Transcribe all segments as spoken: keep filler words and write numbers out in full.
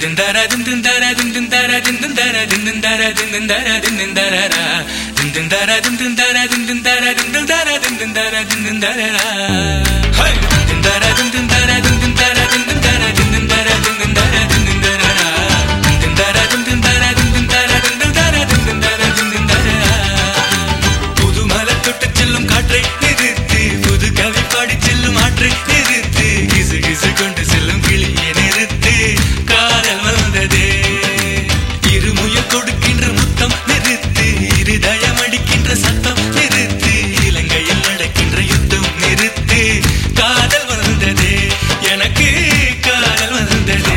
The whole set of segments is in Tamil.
புதுமலை தொட்டு செல்லும் காற்றை நிறுத்து, புது கவி பாடி செல்லும் ஆற்றை நிறுத்து, கிசு கிசு கொண்டு செல்லும் கிளியை நிறுத்து, காதல் வந்ததே. இருமுயல் கொடுக்கின்ற முத்தம் நிறுத்து, இருதயம் அடிக்கின்ற சத்தம் நிறுத்து, இலங்கையில் நடக்கின்ற யுத்தம் நிறுத்து, காதல் வந்ததே, எனக்கு காதல் வந்ததே.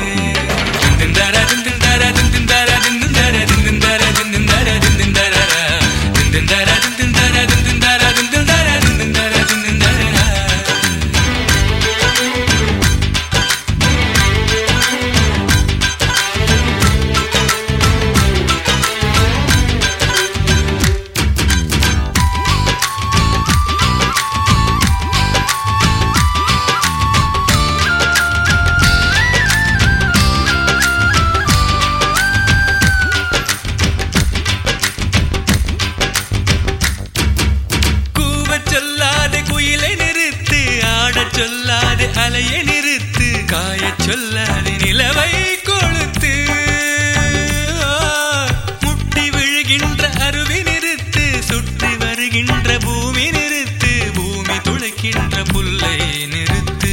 சொல்லாதே அலையை நிறுத்து, காய சொல்லாதே நிலவை கொளுத்து, முட்டி விழுகின்ற அருவி நிறுத்து, சுற்றி வருகின்ற பூமி நிறுத்து, பூமி துளைக்கின்ற புல்லை நிறுத்து.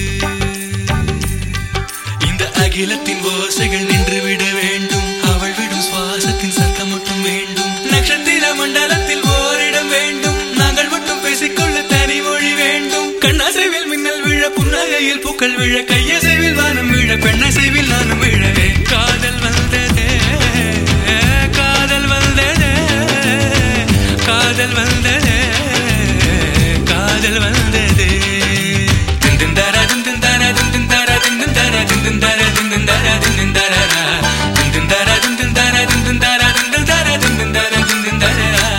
இந்த அகிலத்தின் ஓசைகள் நின்று விட வேண்டும், அவள் விடும் சுவாசத்தின் சத்தம் மட்டும் வேண்டும். நட்சத்திர மண்டலத்தில் ஓரிடம் வேண்டும், நாங்கள் மட்டும் பேசிக்கொள்ள தனிமொழி வேண்டும். கண்ணாசைவில் மின்னல் விழ, புன்னகையில் பூக்கள் விழ, கையசைவில் வானம் விழ, பெண்ணசைவில் நானும் விழவே. காதல் வந்ததே, காதல் வந்ததே, காதல் வந்ததே, காதல் வந்ததே. திந்திந்தர திந்திந்தர திந்திந்தர திந்திந்தர திந்திந்தர திந்திந்தர திந்திந்தர திந்திந்தர திந்திந்தர திந்திந்தர திந்திந்தர திந்திந்தர திந்திந்தர.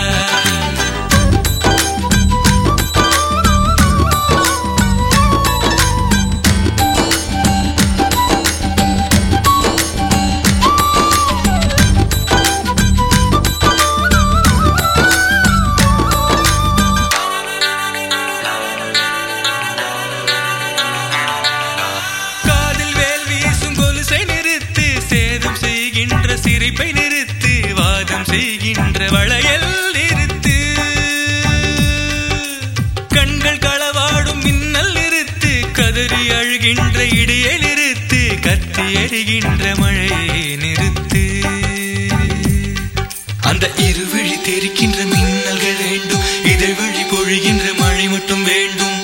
சிரிப்பை நிறுத்து, வாதம் செய்கின்ற வளையல் நிறுத்து, கண்கள் களவாடும் மின்னல் நிறுத்து, கதறி அழுகின்ற இடையை நிறுத்து, கத்தி எறிகின்ற மழையை நிறுத்து. அந்த இருவழி தெரிக்கின்ற மின்னல்கள் வேண்டும், இதழ் வழி பொழிகின்ற மழை மட்டும் வேண்டும்.